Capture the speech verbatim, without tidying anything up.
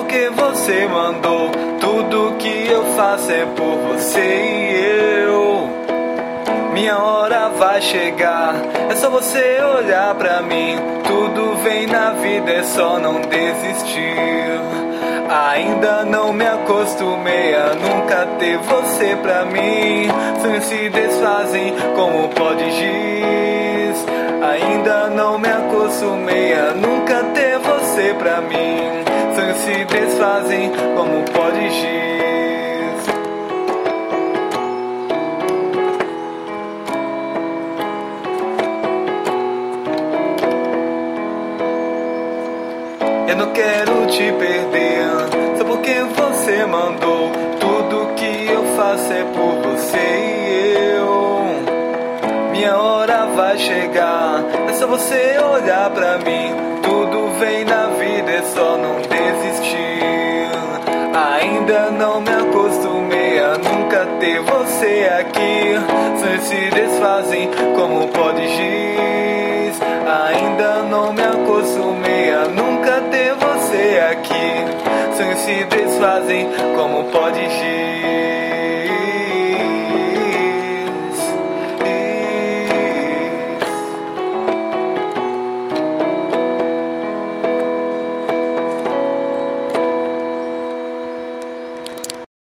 porque você mandou. Tudo que eu faço é por você e eu. Minha hora vai chegar, é só você olhar pra mim. Tudo vem na vida, é só não desistir. Ainda não me acostumei a nunca ter você pra mim. Sonhos se desfazem como pó de giz. Ainda não me acostumei a nunca ter você pra mim. Sonhos se desfazem como pó de giz. Eu não quero te perder, só porque você mandou. Tudo que eu faço é por você e eu. Minha hora vai chegar, é só você olhar pra mim. Tudo vem na vida, é só não desistir. Ainda não me acostumei a nunca ter você aqui. Sonhos se desfazem como pó de giz. Ainda não me acostumei a nunca ter você aqui. Sonhos se desfazem como pó de giz.